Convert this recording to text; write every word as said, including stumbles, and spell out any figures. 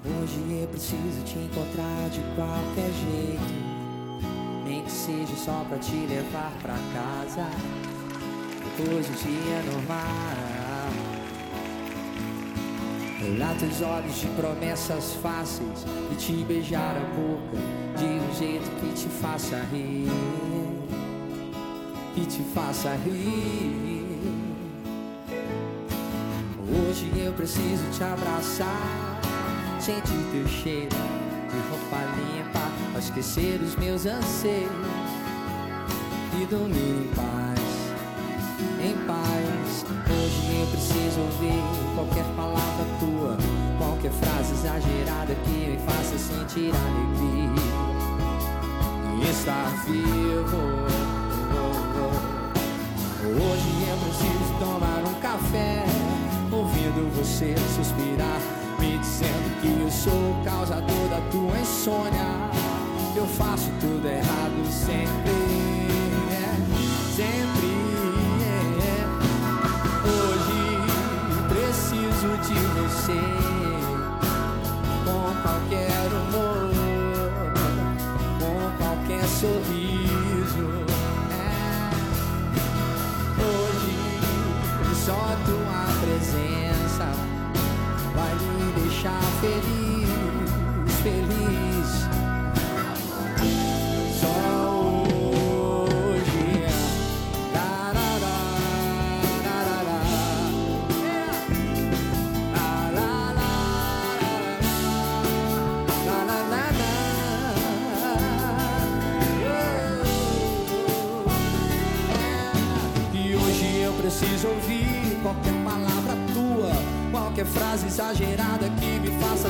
Hoje eu preciso te encontrar de qualquer jeito, nem que seja só pra te levar pra casa depois do dia normal. Olhar teus olhos de promessas fáceis e te beijar a boca de um jeito que te faça rir, que te faça rir. Hoje eu preciso te abraçar, sentir teu cheiro de roupa limpa, pra esquecer os meus anseios e dormir em paz, em paz. Hoje eu preciso ouvir qualquer palavra tua, qualquer frase exagerada que me faça sentir alegria e estar vivo. Hoje eu preciso tomar um café, ouvindo você suspirar, me dizendo que eu sou o causador da tua insônia. Eu faço tudo errado sempre, é, sempre, é. Hoje preciso de você, com qualquer humor, com qualquer sorriso, é. Hoje só tua presença vai me deixar feliz, feliz. Só hoje. La, la, la, la, la, la. La, la, la, la, la, la, la. E hoje eu preciso ouvir qualquer palavra tua, qualquer frase exagerada que me faça